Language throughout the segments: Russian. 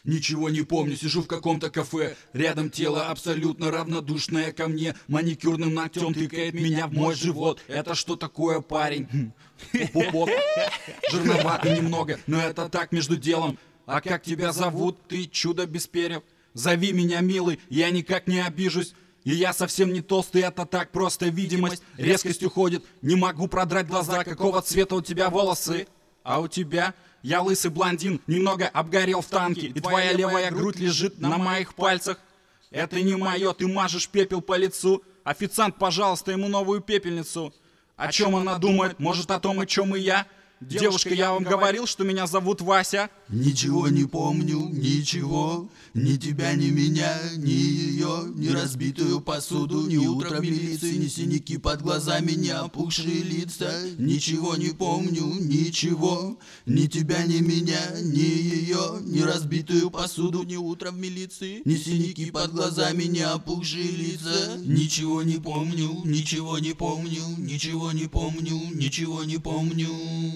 Ничего не помню, сижу в каком-то кафе. Рядом тело абсолютно равнодушное ко мне. Маникюрным ногтем тыкает меня в мой живот. Это что такое, парень? Пупок. Жирновато немного, но это так между делом. А как тебя зовут? Ты чудо без перьев. Зови меня милый, я никак не обижусь. И я совсем не толстый, это так просто видимость. Резкость уходит, не могу продрать глаза. Какого цвета у тебя волосы? А у тебя? Я лысый блондин, немного обгорел в танке. И твоя левая грудь лежит на моих пальцах. Это не мое, ты мажешь пепел по лицу. Официант, пожалуйста, ему новую пепельницу. О чем она думает? Может, о том, о чем и я? Девушка, я вам говорил, что меня зовут Вася. Ничего не помню, ничего. Ни тебя, ни меня, ни ее. Ни разбитую посуду, ни утро в милиции, ни синяки под глазами, ни опухшие лица. Ничего не помню, ничего. Ни тебя, ни меня, ни ее. Ни разбитую посуду, ни утро в милиции, ни синяки под глазами, ни опухшие лица. Ничего не помню, ничего не помню, ничего не помню, ничего не помню.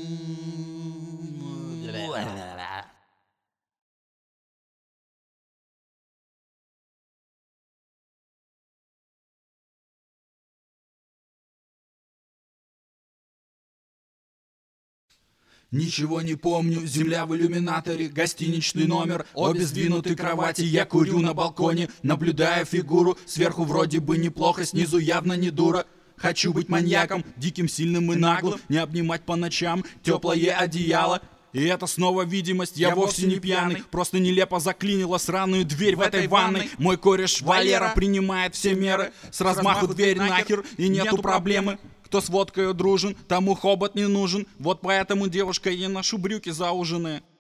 Ничего не помню, земля в иллюминаторе, гостиничный номер, обе сдвинуты кровати, я курю на балконе, наблюдая фигуру, сверху вроде бы неплохо, снизу явно не дура. Хочу быть маньяком, диким, сильным и наглым, не обнимать по ночам теплое одеяло. И это снова видимость, я вовсе не пьяный, просто нелепо заклинило сраную дверь в этой ванной. Мой кореш Валера принимает все меры, с размаху дверь нахер и нету проблемы. Кто с водкой дружен, тому хобот не нужен, вот поэтому, девушка, я ношу брюки зауженные.